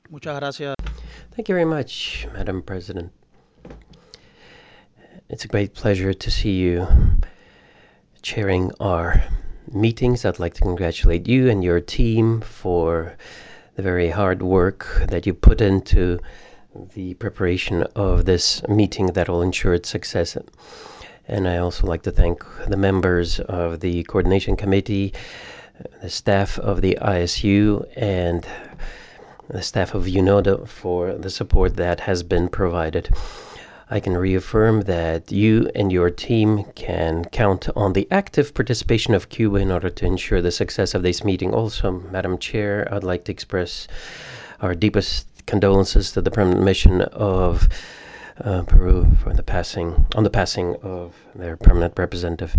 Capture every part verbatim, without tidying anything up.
Muchas gracias. Thank you very much, Madam President. It's a great pleasure to see you chairing our meetings. I'd like to congratulate you and your team for the very hard work that you put into the preparation of this meeting that will ensure its success. And I also like to thank the members of the Coordination Committee, the staff of the I S U, and the staff of UNODA for the support that has been provided. I can reaffirm that you and your team can count on the active participation of Cuba in order to ensure the success of this meeting. Also, Madam Chair, I'd like to express our deepest condolences to the permanent mission of uh, Peru for the passing on the passing of their permanent representative.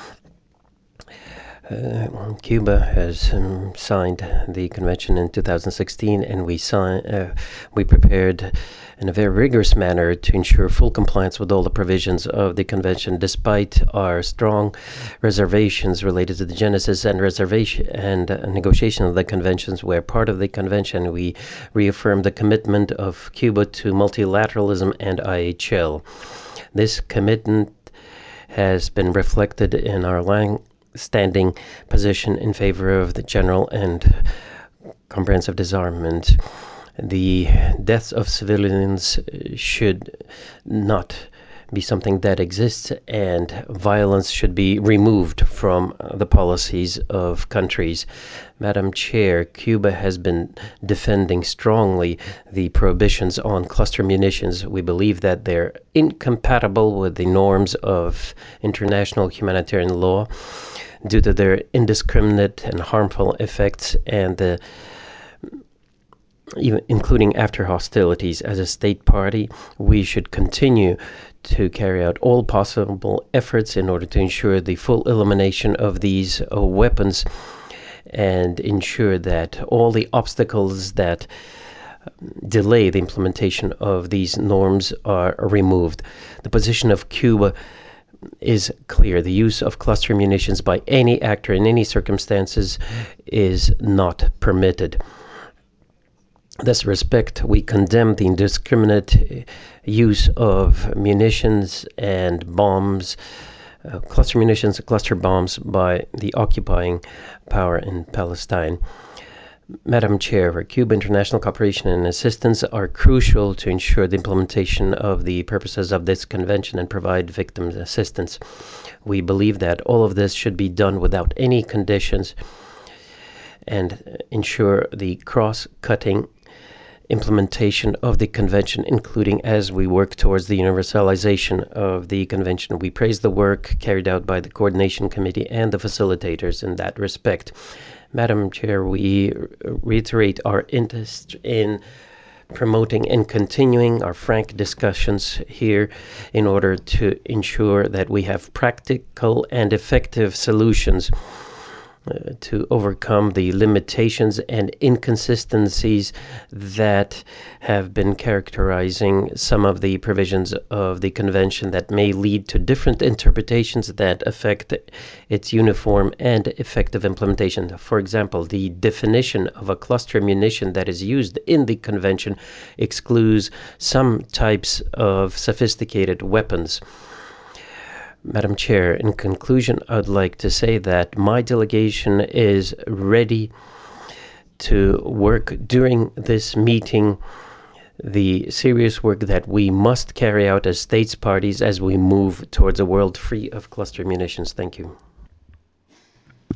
Uh, Cuba has um, signed the convention in two thousand sixteen, and we signed, uh, we prepared in a very rigorous manner to ensure full compliance with all the provisions of the convention, despite our strong reservations related to the genesis and reservation and uh, negotiation of the conventions. Where part of the convention, we reaffirmed the commitment of Cuba to multilateralism and I H L. This commitment has been reflected in our lang- standing position in favor of the general and comprehensive disarmament. The deaths of civilians should not be something that exists, and violence should be removed from the policies of countries. Madam Chair, Cuba has been defending strongly the prohibitions on cluster munitions. We believe that they're incompatible with the norms of international humanitarian law due to their indiscriminate and harmful effects, and the even including after hostilities. As a state party, we should continue to carry out all possible efforts in order to ensure the full elimination of these uh, weapons and ensure that all the obstacles that delay the implementation of these norms are removed. The position of Cuba is clear. The use of cluster munitions by any actor in any circumstances is not permitted. In this respect, we condemn the indiscriminate use of munitions and bombs, uh, cluster munitions and cluster bombs by the occupying power in Palestine. Madam Chair, Cuba international cooperation and assistance are crucial to ensure the implementation of the purposes of this convention and provide victim assistance. We believe that all of this should be done without any conditions and ensure the cross-cutting implementation of the convention, including as we work towards the universalization of the convention. We praise the work carried out by the Coordination Committee and the facilitators in that respect. Madam Chair, we reiterate our interest in promoting and continuing our frank discussions here in order to ensure that we have practical and effective solutions Uh, to overcome the limitations and inconsistencies that have been characterizing some of the provisions of the convention that may lead to different interpretations that affect its uniform and effective implementation. For example, the definition of a cluster munition that is used in the convention excludes some types of sophisticated weapons. Madam Chair, in conclusion, I'd like to say that my delegation is ready to work during this meeting the serious work that we must carry out as states parties as we move towards a world free of cluster munitions. Thank you.